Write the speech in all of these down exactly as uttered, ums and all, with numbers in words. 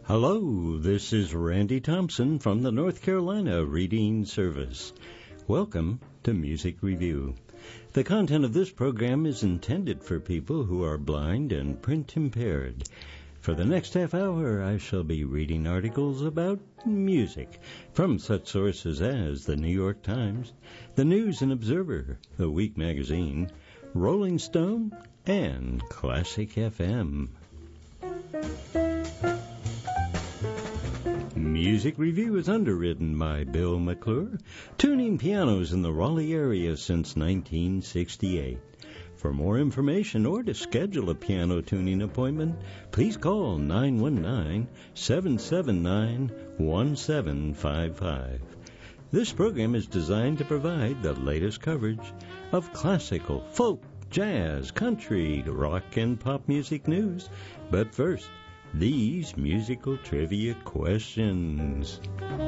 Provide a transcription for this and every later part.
Hello, this is Randy Thompson from the North Carolina Reading Service. Welcome to Music Review. The content of this program is intended for people who are blind and print impaired. For the next half hour, I shall be reading articles about music from such sources as the New York Times, the News and Observer, the Week Magazine, Rolling Stone, and Classic F M. Music Review is underwritten by Bill McClure, tuning pianos in the Raleigh area since nineteen sixty-eight. For more information or to schedule a piano tuning appointment, please call nine one nine, seven seven nine, one seven five five. This program is designed to provide the latest coverage of classical, folk, jazz, country, rock, and pop music news. But first, these musical trivia questions.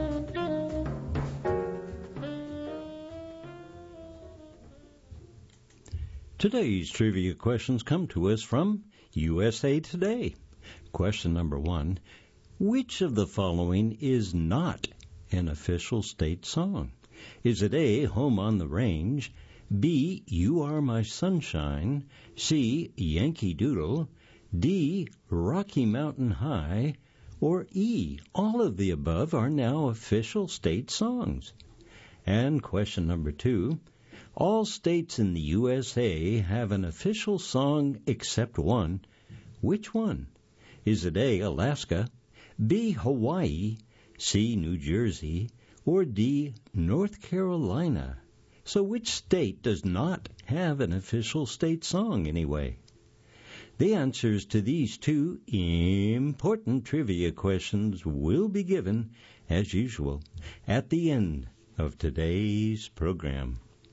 Today's trivia questions come to us from U S A Today. Question number one. Which of the following is not an official state song? Is it A, Home on the Range, B, You Are My Sunshine, C, Yankee Doodle, D, Rocky Mountain High, or E, all of the above are now official state songs? And question number two. All states in the U S A have an official song except one. Which one? Is it A, Alaska, B, Hawaii, C, New Jersey, or D, North Carolina? So which state does not have an official state song anyway? The answers to these two important trivia questions will be given, as usual, at the end of today's program.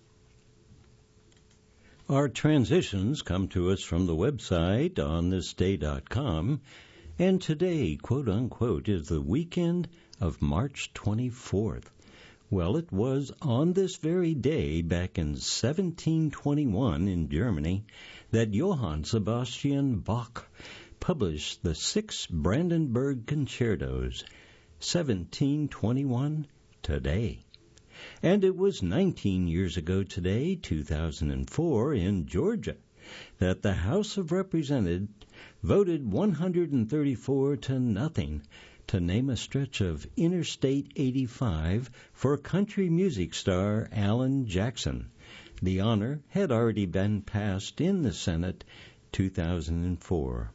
Our transitions come to us from the website on this day dot com, and today, quote-unquote, is the weekend of March twenty-fourth. Well, it was on this very day, back in seventeen twenty-one in Germany, that Johann Sebastian Bach published the six Brandenburg Concertos, seventeen twenty-one, today. And it was nineteen years ago today, two thousand four, in Georgia, that the House of Representatives voted one hundred thirty-four to nothing to name a stretch of Interstate eighty-five for country music star Alan Jackson. The honor had already been passed in the Senate two thousand four.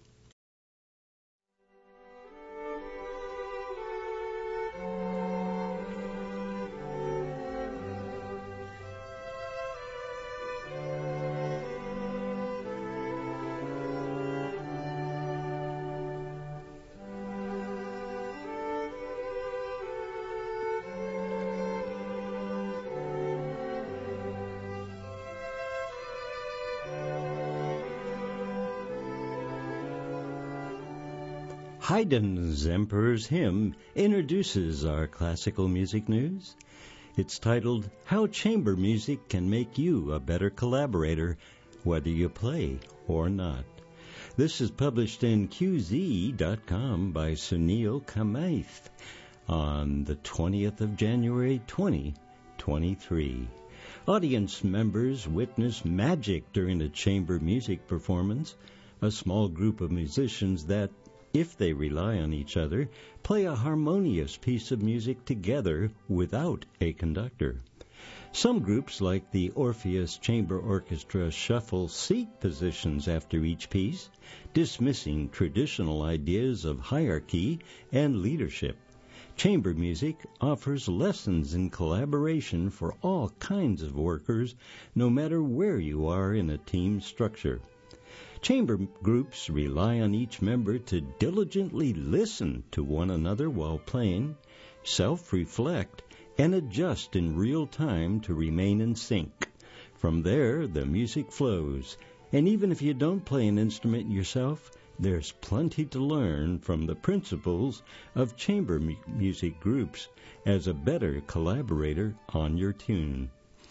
Haydn's Emperor's Hymn introduces our classical music news. It's titled, How Chamber Music Can Make You a Better Collaborator, Whether You Play or Not. This is published in Q Z dot com by Sunil Kamath on the twentieth of January, twenty twenty-three. Audience members witness magic during a chamber music performance, a small group of musicians that, if they rely on each other, play a harmonious piece of music together without a conductor. Some groups, like the Orpheus Chamber Orchestra, shuffle seat positions after each piece, dismissing traditional ideas of hierarchy and leadership. Chamber music offers lessons in collaboration for all kinds of workers, no matter where you are in a team structure. Chamber groups rely on each member to diligently listen to one another while playing, self-reflect, and adjust in real time to remain in sync. From there, the music flows, and even if you don't play an instrument yourself, there's plenty to learn from the principles of chamber mu- music groups as a better collaborator on your tune.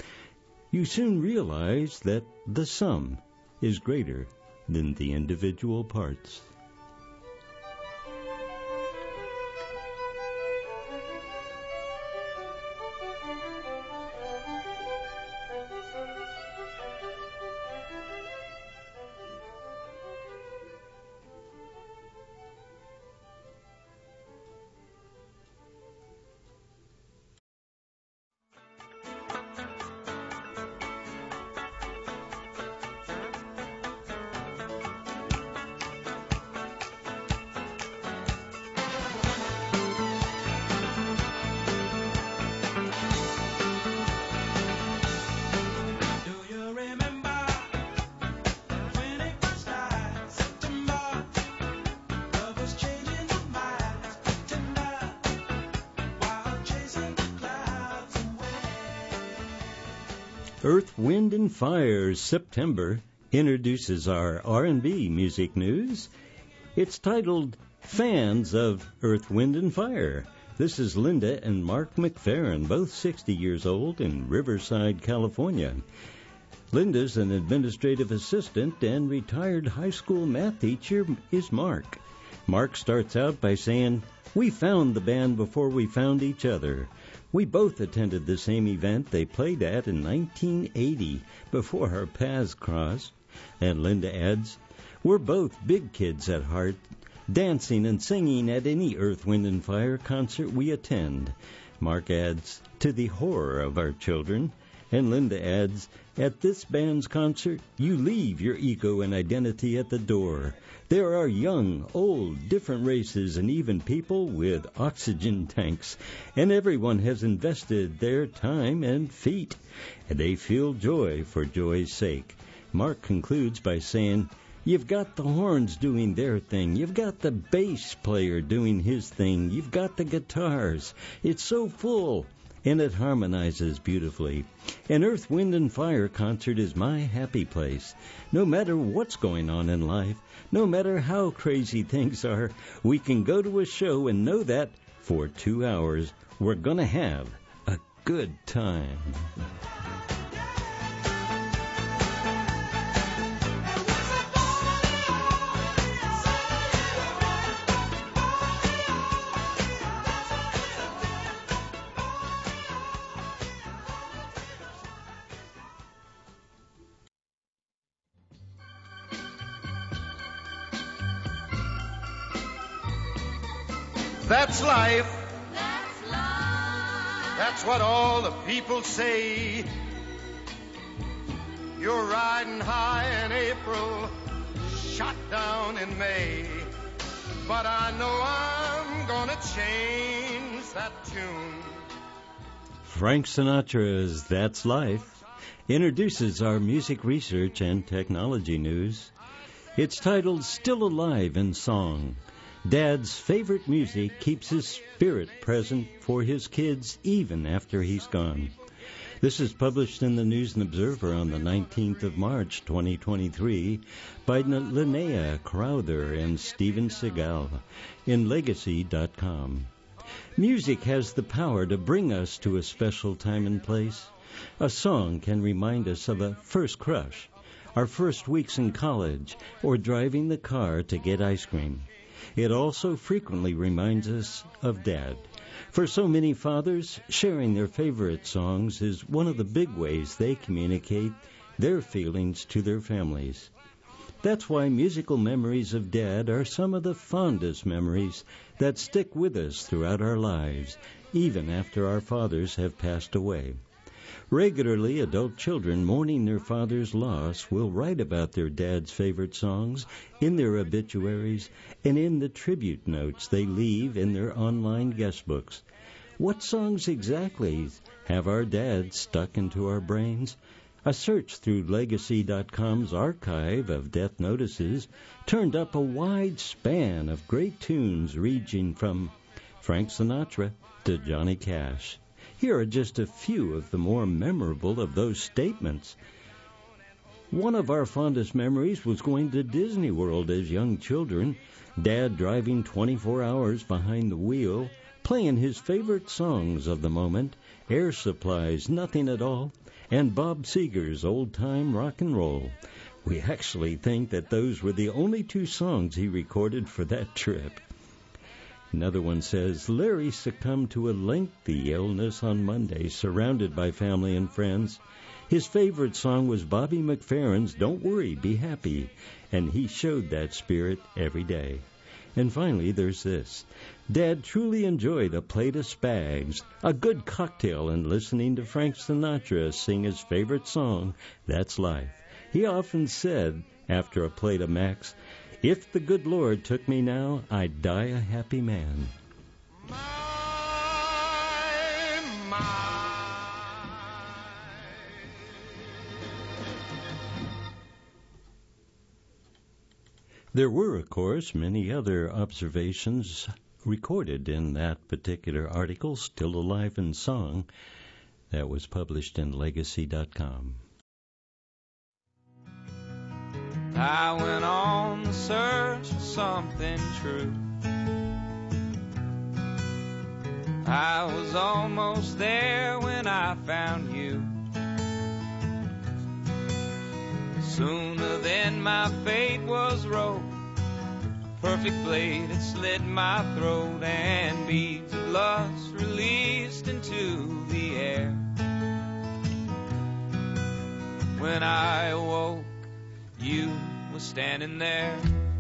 You soon realize that the sum is greater than the individual parts. Earth, Wind and Fire's September introduces our R and B music news. It's titled Fans of Earth, Wind and Fire. This is Linda and Mark McFerrin, both sixty years old, in Riverside, California. Linda's an administrative assistant, and retired high school math teacher is Mark. Mark starts out by saying, "We found the band before we found each other. We both attended the same event they played at in nineteen eighty, before our paths crossed." And Linda adds, "We're both big kids at heart, dancing and singing at any Earth, Wind and Fire concert we attend." Mark adds, "To the horror of our children." And Linda adds, "At this band's concert, you leave your ego and identity at the door. There are young, old, different races, and even people with oxygen tanks. And everyone has invested their time and feet. And they feel joy for joy's sake." Mark concludes by saying, "You've got the horns doing their thing. You've got the bass player doing his thing. You've got the guitars. It's so full, and it harmonizes beautifully. An Earth, Wind and Fire concert is my happy place. No matter what's going on in life, no matter how crazy things are, we can go to a show and know that for two hours we're going to have a good time." That's life. That's life. That's what all the people say. You're riding high in April, shot down in May. But I know I'm gonna change that tune. Frank Sinatra's That's Life introduces our music research and technology news. It's titled Still Alive in Song. Dad's favorite music keeps his spirit present for his kids even after he's gone. This is published in the News and Observer on the nineteenth of March, twenty twenty-three, by Linnea Crowther and Steven Seagal in Legacy dot com. Music has the power to bring us to a special time and place. A song can remind us of a first crush, our first weeks in college, or driving the car to get ice cream. It also frequently reminds us of Dad. For so many fathers, sharing their favorite songs is one of the big ways they communicate their feelings to their families. That's why musical memories of Dad are some of the fondest memories that stick with us throughout our lives, even after our fathers have passed away. Regularly, adult children mourning their father's loss will write about their dad's favorite songs in their obituaries and in the tribute notes they leave in their online guest books. What songs exactly have our dads stuck into our brains? A search through Legacy dot com's archive of death notices turned up a wide span of great tunes ranging from Frank Sinatra to Johnny Cash. Here are just a few of the more memorable of those statements. One of our fondest memories was going to Disney World as young children, Dad driving twenty-four hours behind the wheel, playing his favorite songs of the moment, Air Supply's Nothing at All, and Bob Seger's Old Time Rock and Roll. We actually think that those were the only two songs he recorded for that trip. Another one says, Larry succumbed to a lengthy illness on Monday, surrounded by family and friends. His favorite song was Bobby McFerrin's Don't Worry, Be Happy, and he showed that spirit every day. And finally, there's this. Dad truly enjoyed a plate of Spags, a good cocktail, and listening to Frank Sinatra sing his favorite song, That's Life. He often said, after a plate of Max, if the good Lord took me now, I'd die a happy man. My, my. There were, of course, many other observations recorded in that particular article, Still Alive in Song, that was published in Legacy dot com. I went on the search for something true. I was almost there when I found you. Sooner than my fate was wrote, perfect blade had slit my throat, and beads of lust released into the air. When I awoke, you were standing there.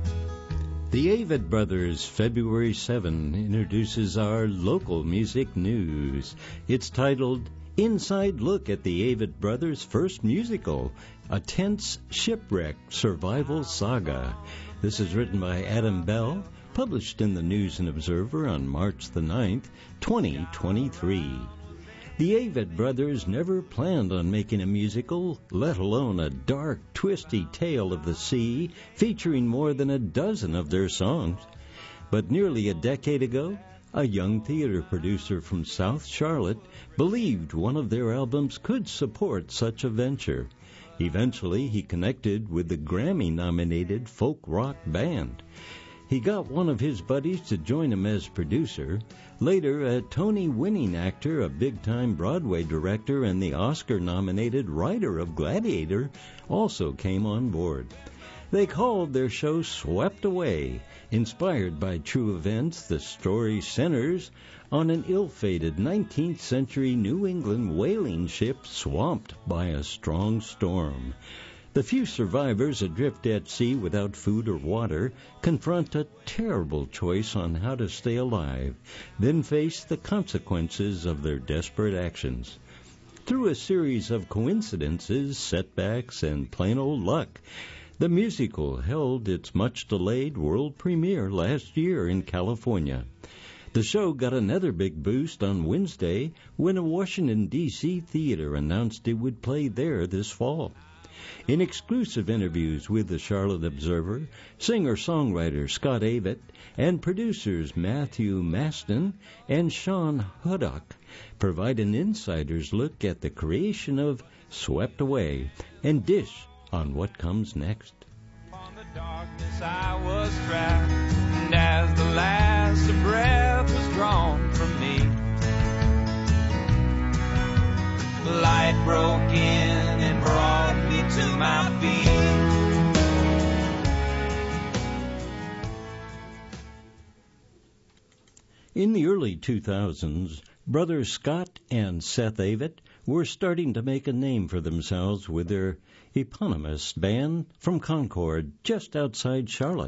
The Avett Brothers, February seventh, introduces our local music news. It's titled Inside Look at the Avett Brothers' First Musical, A Tense Shipwreck Survival Saga. This is written by Adam Bell, published in the News and Observer on March the ninth, twenty twenty-three. The Avett Brothers never planned on making a musical, let alone a dark, twisty tale of the sea featuring more than a dozen of their songs. But nearly a decade ago, a young theater producer from South Charlotte believed one of their albums could support such a venture. Eventually, he connected with the Grammy-nominated folk rock band. He got one of his buddies to join him as producer. Later, a Tony-winning actor, a big-time Broadway director, and the Oscar-nominated writer of Gladiator also came on board. They called their show Swept Away. Inspired by true events, the story centers on an ill-fated nineteenth century New England whaling ship swamped by a strong storm. The few survivors adrift at sea without food or water confront a terrible choice on how to stay alive, then face the consequences of their desperate actions. Through a series of coincidences, setbacks, and plain old luck, the musical held its much-delayed world premiere last year in California. The show got another big boost on Wednesday when a Washington, D C theater announced it would play there this fall. In exclusive interviews with the Charlotte Observer, singer-songwriter Scott Avett and producers Matthew Maston and Sean Huddock provide an insider's look at the creation of Swept Away and dish on what comes next. On the darkness I was trapped, and as the last breath was drawn from me, light broke in and brought me to my feet. In the early two thousands, brothers Scott and Seth Avett were starting to make a name for themselves with their eponymous band from Concord, just outside Charlotte.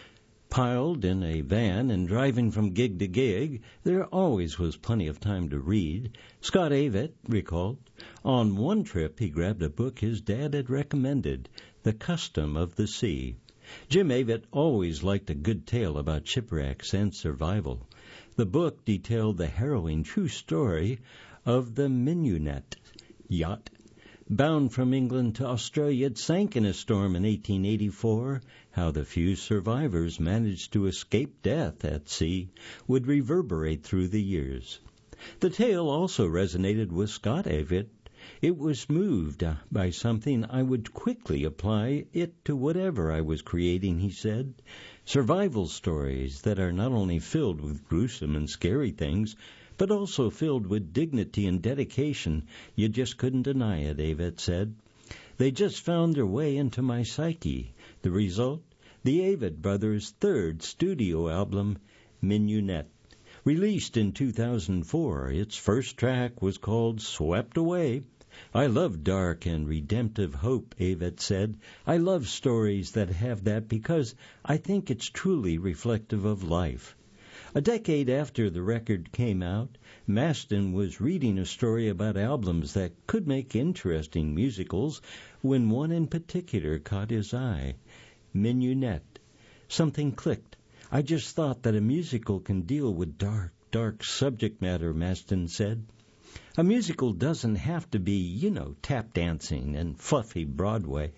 Piled in a van and driving from gig to gig, there always was plenty of time to read. Scott Avett recalled, on one trip he grabbed a book his dad had recommended, The Custom of the Sea. Jim Avett always liked a good tale about shipwrecks and survival. The book detailed the harrowing true story of the Mignonette yacht. Bound from England to Australia, it sank in a storm in eighteen eighty-four. How the few survivors managed to escape death at sea would reverberate through the years. The tale also resonated with Scott Avett. It was moved by something I would quickly apply it to whatever I was creating, he said. Survival stories that are not only filled with gruesome and scary things, but also filled with dignity and dedication. You just couldn't deny it, Avett said. They just found their way into my psyche. The result? The Avett Brothers' third studio album, Mignonette. Released in two thousand four, its first track was called Swept Away. I love dark and redemptive hope, Avett said. I love stories that have that because I think it's truly reflective of life. A decade after the record came out, Maston was reading a story about albums that could make interesting musicals when one in particular caught his eye, Mignonette. Something clicked. I just thought that a musical can deal with dark, dark subject matter, Maston said. A musical doesn't have to be, you know, tap dancing and fluffy Broadway.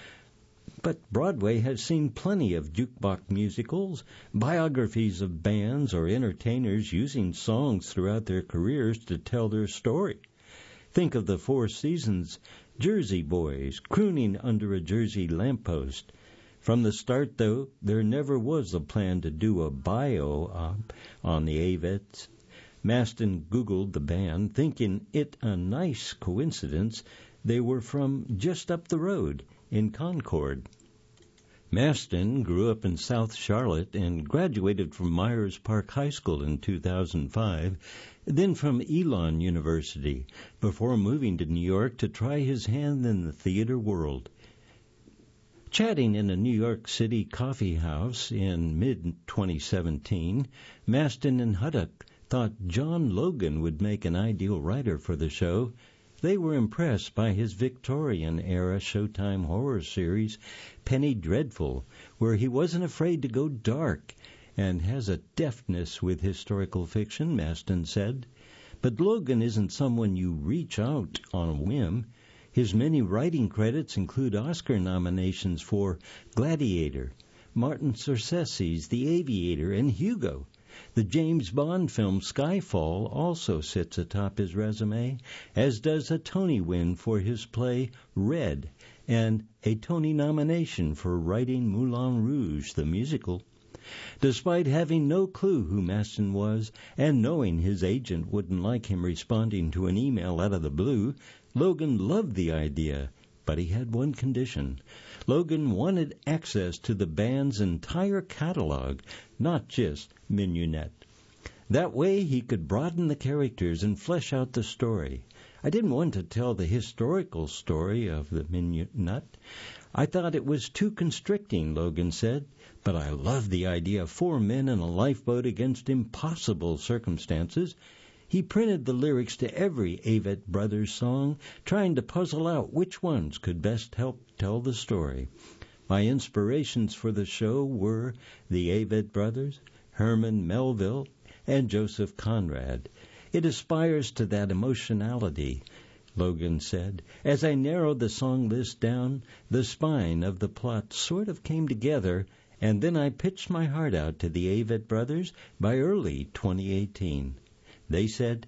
But Broadway has seen plenty of jukebox musicals, biographies of bands or entertainers using songs throughout their careers to tell their story. Think of the Four Seasons, Jersey Boys crooning under a Jersey lamppost. From the start, though, there never was a plan to do a bio-op on the Avets. Mastin Googled the band, thinking it a nice coincidence they were from just up the road in Concord. Mastin grew up in South Charlotte and graduated from Myers Park High School in two thousand five, then from Elon University, before moving to New York to try his hand in the theater world. Chatting in a New York City coffee house in mid twenty seventeen, Mastin and Huddock thought John Logan would make an ideal writer for the show. They were impressed by his Victorian-era Showtime horror series, Penny Dreadful, where he wasn't afraid to go dark and has a deftness with historical fiction, Mastin said. But Logan isn't someone you reach out on a whim. His many writing credits include Oscar nominations for Gladiator, Martin Scorsese's The Aviator, and Hugo. The James Bond film Skyfall also sits atop his resume, as does a Tony win for his play Red and a Tony nomination for writing Moulin Rouge, the musical. Despite having no clue who Mastin was and knowing his agent wouldn't like him responding to an email out of the blue, Logan loved the idea, but he had one condition. Logan wanted access to the band's entire catalog, not just Mignonette. That way he could broaden the characters and flesh out the story. I didn't want to tell the historical story of the Mignonette. I thought it was too constricting, Logan said, but I loved the idea of four men in a lifeboat against impossible circumstances. He printed the lyrics to every Avett Brothers song, trying to puzzle out which ones could best help tell the story. My inspirations for the show were the Avett Brothers, Herman Melville, and Joseph Conrad. It aspires to that emotionality, Logan said. As I narrowed the song list down, the spine of the plot sort of came together, and then I pitched my heart out to the Avett Brothers by early twenty eighteen. They said,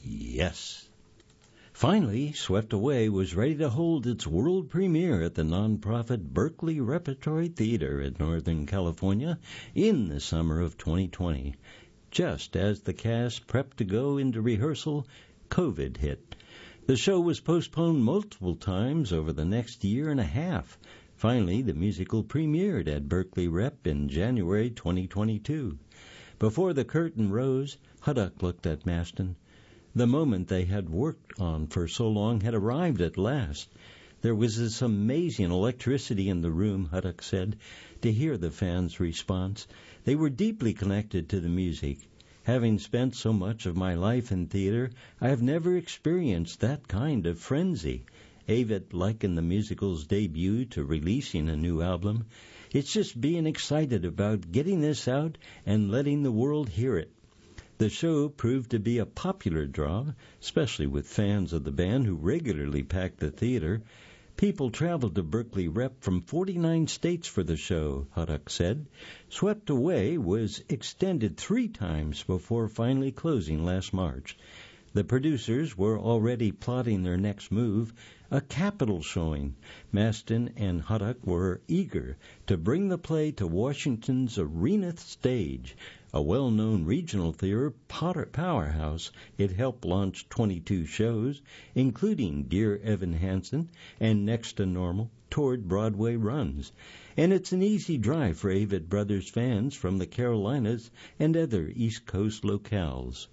yes. Finally, Swept Away was ready to hold its world premiere at the nonprofit Berkeley Repertory Theater in Northern California in the summer of twenty twenty. Just as the cast prepped to go into rehearsal, COVID hit. The show was postponed multiple times over the next year and a half. Finally, the musical premiered at Berkeley Rep in January twenty twenty-two. Before the curtain rose, Huddock looked at Mastin. The moment they had worked on for so long had arrived at last. There was this amazing electricity in the room, Huddock said, to hear the fans' response. They were deeply connected to the music. Having spent so much of my life in theater, I have never experienced that kind of frenzy. Avett likened the musical's debut to releasing a new album. It's just being excited about getting this out and letting the world hear it. The show proved to be a popular draw, especially with fans of the band who regularly packed the theater. People traveled to Berkeley Rep from forty-nine states for the show, Huddock said. Swept Away was extended three times before finally closing last March. The producers were already plotting their next move, a Capitol showing. Mastin and Huddock were eager to bring the play to Washington's Arena Stage, a well-known regional theater powerhouse. It helped launch twenty-two shows, including Dear Evan Hansen and Next to Normal, toward Broadway runs. And it's an easy drive for Avett Brothers fans from the Carolinas and other East Coast locales.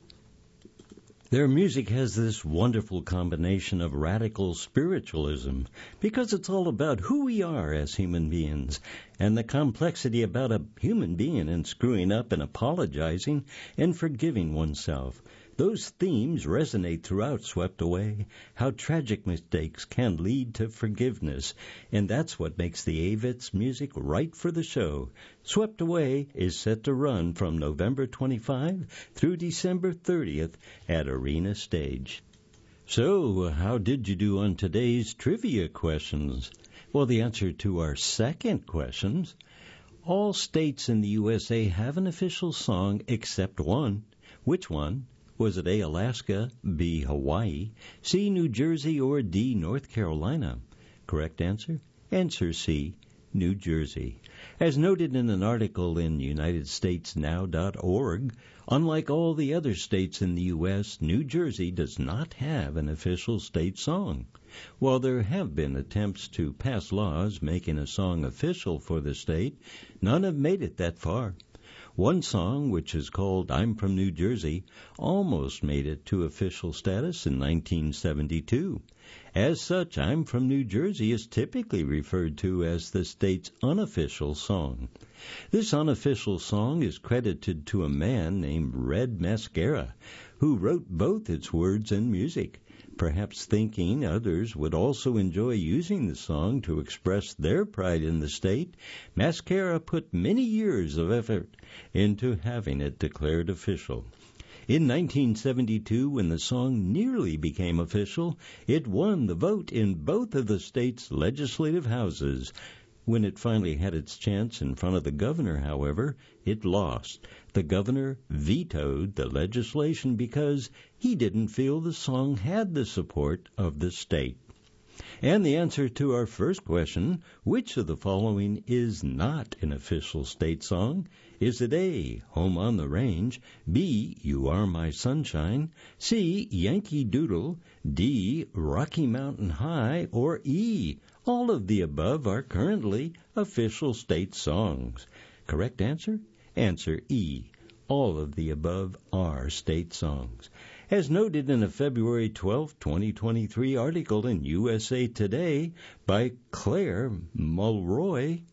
Their music has this wonderful combination of radical spiritualism, because it's all about who we are as human beings, and the complexity about a human being and screwing up and apologizing and forgiving oneself. Those themes resonate throughout Swept Away, how tragic mistakes can lead to forgiveness, and that's what makes the Avetts' music right for the show. Swept Away is set to run from November twenty-fifth through December thirtieth at Arena Stage. So, how did you do on today's trivia questions? Well, the answer to our second questions: all states in the U S A have an official song except one. Which one? Was it A, Alaska, B, Hawaii, C, New Jersey, or D, North Carolina? Correct answer? Answer C, New Jersey. As noted in an article in United States Now dot org, unlike all the other states in the U S, New Jersey does not have an official state song. While there have been attempts to pass laws making a song official for the state, none have made it that far. One song, which is called I'm from New Jersey, almost made it to official status in nineteen seventy-two. As such, I'm from New Jersey is typically referred to as the state's unofficial song. This unofficial song is credited to a man named Red Mascara, who wrote both its words and music. Perhaps thinking others would also enjoy using the song to express their pride in the state, Mascara put many years of effort into having it declared official. In nineteen seventy-two, when the song nearly became official, it won the vote in both of the state's legislative houses. When it finally had its chance in front of the governor, however, it lost. The governor vetoed the legislation because he didn't feel the song had the support of the state. And the answer to our first question, which of the following is not an official state song? Is it A, Home on the Range, B, You Are My Sunshine, C, Yankee Doodle, D, Rocky Mountain High, or E, all of the above are currently official state songs? Correct answer? Answer E. All of the above are state songs. As noted in a February twelfth, twenty twenty-three article in U S A Today by Claire Mulroy,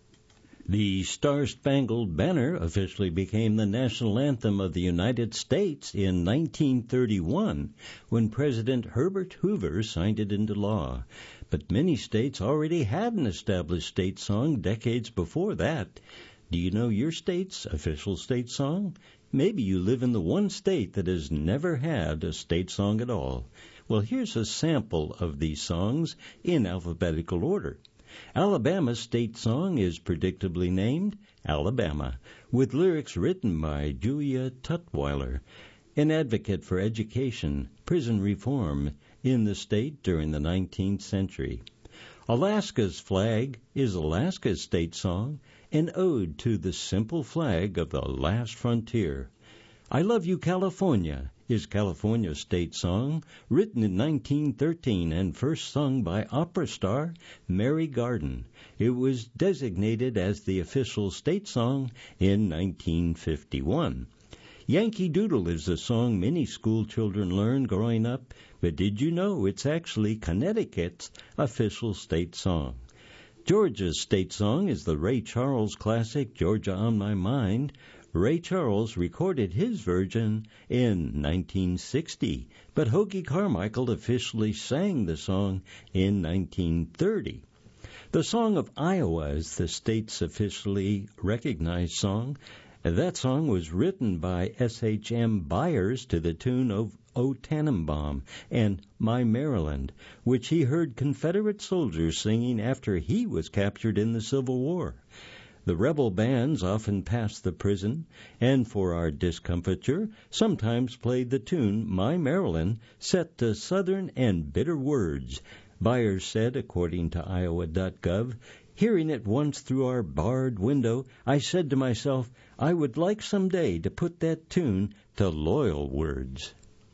the Star-Spangled Banner officially became the national anthem of the United States in nineteen thirty-one, when President Herbert Hoover signed it into law. But many states already had an established state song decades before that. Do you know your state's official state song? Maybe you live in the one state that has never had a state song at all. Well, here's a sample of these songs in alphabetical order. Alabama's state song is predictably named Alabama, with lyrics written by Julia Tutwiler, an advocate for education, prison reform in the state during the nineteenth century. Alaska's flag is Alaska's state song, an ode to the simple flag of the last frontier. I Love You, California is California's state song, written in nineteen thirteen and first sung by opera star Mary Garden. It was designated as the official state song in nineteen fifty-one. Yankee Doodle is a song many school children learned growing up, but did you know it's actually Connecticut's official state song? Georgia's state song is the Ray Charles classic Georgia on My Mind. Ray Charles recorded his version in nineteen sixty, but Hoagy Carmichael officially sang the song in nineteen thirty. The Song of Iowa is the state's officially recognized song. That song was written by S H M Byers to the tune of O Tannenbaum and My Maryland, which he heard Confederate soldiers singing after he was captured in the Civil War. The rebel bands often passed the prison, and for our discomfiture, sometimes played the tune My Maryland, set to Southern and bitter words. Byers said, according to Iowa dot gov, hearing it once through our barred window, I said to myself, I would like someday to put that tune to loyal words.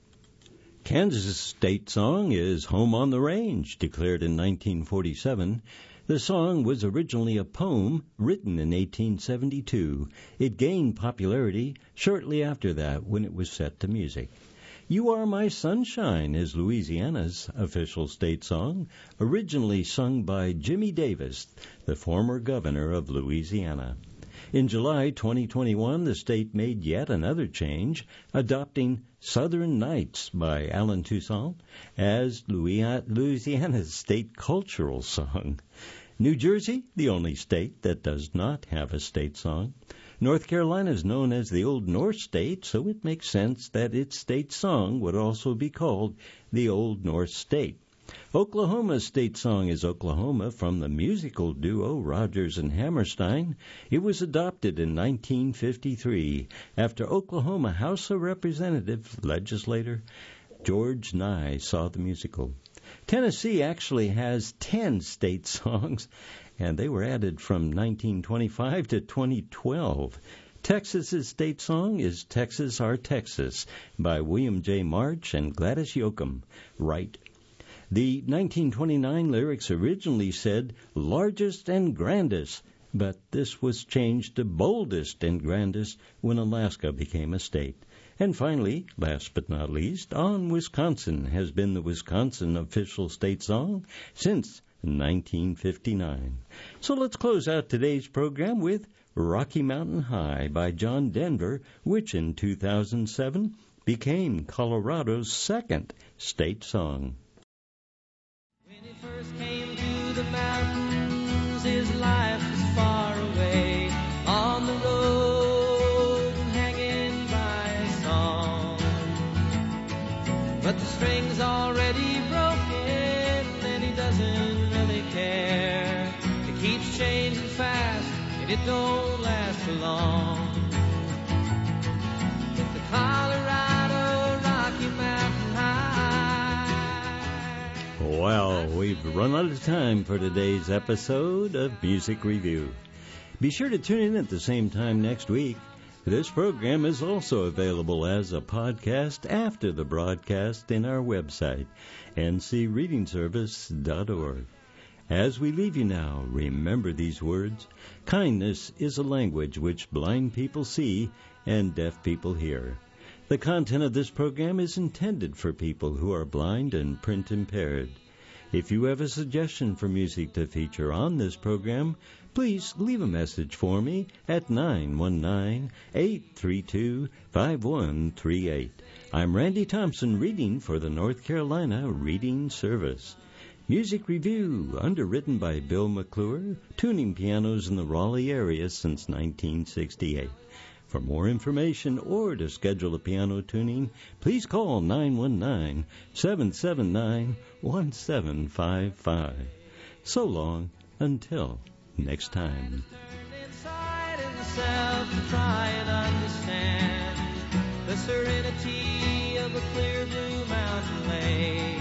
Kansas' state song is Home on the Range, declared in nineteen forty-seven. The song was originally a poem written in eighteen seventy-two. It gained popularity shortly after that when it was set to music. You Are My Sunshine is Louisiana's official state song, originally sung by Jimmy Davis, the former governor of Louisiana. In July twenty twenty-one, the state made yet another change, adopting Southern Nights by Alan Toussaint as Louisiana's state cultural song. New Jersey, the only state that does not have a state song. North Carolina is known as the Old North State, so it makes sense that its state song would also be called the Old North State. Oklahoma's state song is Oklahoma from the musical duo Rodgers and Hammerstein. It was adopted in nineteen fifty-three after Oklahoma House of Representatives legislator George Nye saw the musical. Tennessee actually has ten state songs, and they were added from nineteen twenty-five to twenty twelve. Texas's state song is Texas Our Texas by William J. March and Gladys Yoakam. Right. The nineteen twenty-nine lyrics originally said largest and grandest, but this was changed to boldest and grandest when Alaska became a state. And finally, last but not least, On Wisconsin has been the Wisconsin official state song since nineteen fifty-nine. So let's close out today's program with Rocky Mountain High by John Denver, which in two thousand seven became Colorado's second state song. When he first came to the mountains, his life was far away on the road, hanging by a song. But the string's already broken, and he doesn't really care. It keeps changing fast, and it don't last for long. But the Colorado Rocky Mountain High. Well, we've run out of time for today's episode of Music Review. Be sure to tune in at the same time next week. This program is also available as a podcast after the broadcast in our website, n c reading service dot org. As we leave you now, remember these words. Kindness is a language which blind people see and deaf people hear. The content of this program is intended for people who are blind and print impaired. If you have a suggestion for music to feature on this program, please leave a message for me at nine one nine, eight three two, five one three eight. I'm Randy Thompson reading for the North Carolina Reading Service. Music Review, underwritten by Bill McClure, tuning pianos in the Raleigh area since nineteen sixty-eight. For more information or to schedule a piano tuning, please call nine one nine, seven seven nine, one seven five five. So long until next time. Inside in the self to try and understand the serenity of a clear blue mountain lake.